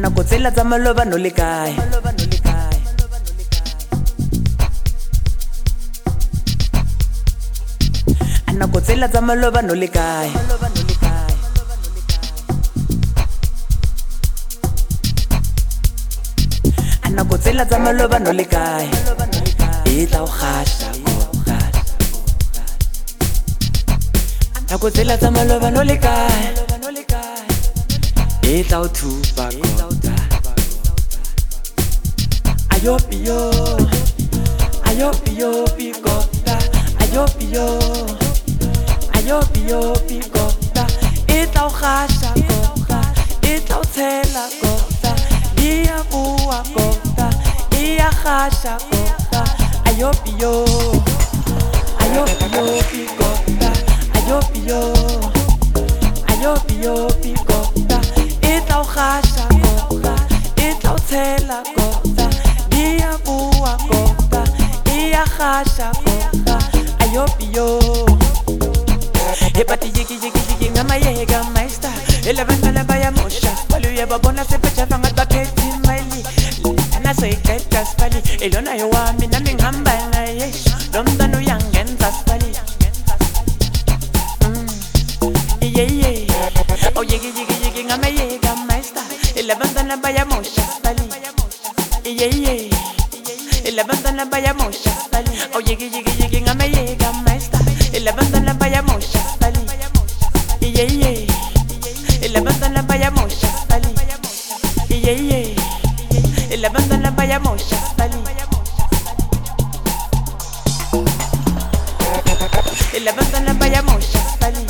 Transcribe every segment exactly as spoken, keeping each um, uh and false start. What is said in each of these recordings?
nako tsela tsa maloba no le kae nako tsela tsa maloba no le kae nako tsela tsa maloba no le kae e tla o gasha nako tsela tsa maloba no le kae e tla o thupa kota ayopio ayopio pikota ayopio ayopio pikota e tla o gasha kota e tla o tshela kota ia bua kota ia gasha kota ayopio ayopio pikota ayopio ayopio pikota e tla o gasha kota e tla o tshela kota ia bua kota ia gasha kota ayopio Hepati yiki yiki yiki ngama yega maista Elevanta la baya mosha Waluye babona sepecha fangat baketi maili Ana soy kaitas pali Elona yowa mina mingamba na yesh Domda no yangen zaspali Iye iye Oh yiki yiki yiki ngama yega maista Elevanta la baya mosha pali Iye iye Elevanta la baya mosha pali Oh yiki yiki yiki ngama yega maista Elevanta la baya mosha pali Iye iye Elevanta la baya mosha pali Iye iye Elevanta la baya mosha pali Elevanta la baya mosha pali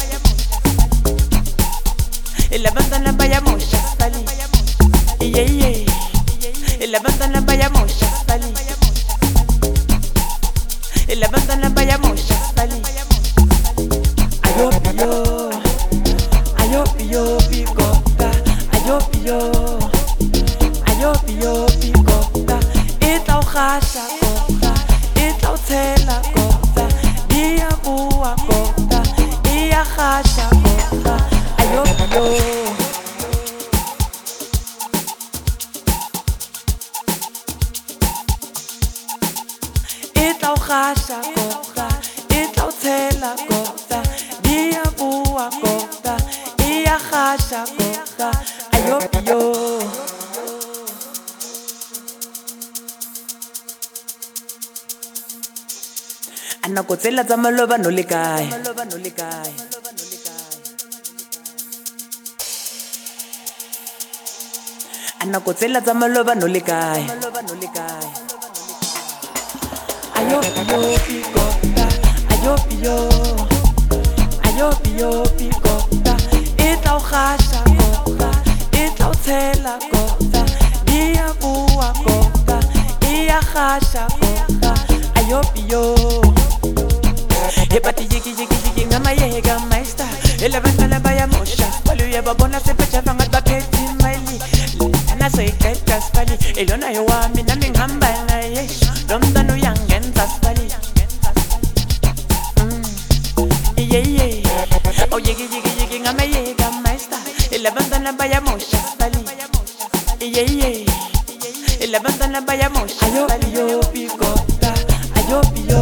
Elevanta la baya mosha pali Iye iye Elevanta la baya mosha pali Elevanta la baya mosha pali Ayopio Ayopio pikota Ayopio Ayopio pikota Eta o gasha kota Eta o tshela kota Ia bua kota Ia gasha kota Ayopio Eta o gasha kota Eta o tshela kota Ia bua kota Ia gasha kota Ayopio Anako tsela tsa maloba no le kae Anako tsela tsa maloba no le kae Ayopio pikota Ayopio Ayopio pikota E tla o gasha kota E tla o tshela kota Ia bua kota Ia gasha kota Ayopio Hepati yiki yiki yiki ngama yega maista Elevanta la baya mosha Waluye babona sepecha fangat baketi maili Ana soy kaitas pali Elona yowa mina mingamba na yesh Domda no yangen zaspali Iye iye Oh yiki yiki yiki ngama yega maista Elevanta la baya mosha pali Iye iye Elevanta la baya mosha Ayopio pikota Ayopio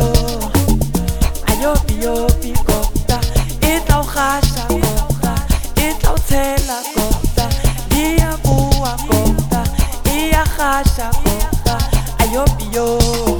Ayopio pikota Eta o gasha kota Eta o tshela kota Ia bua kota Ia gasha kota Ayopio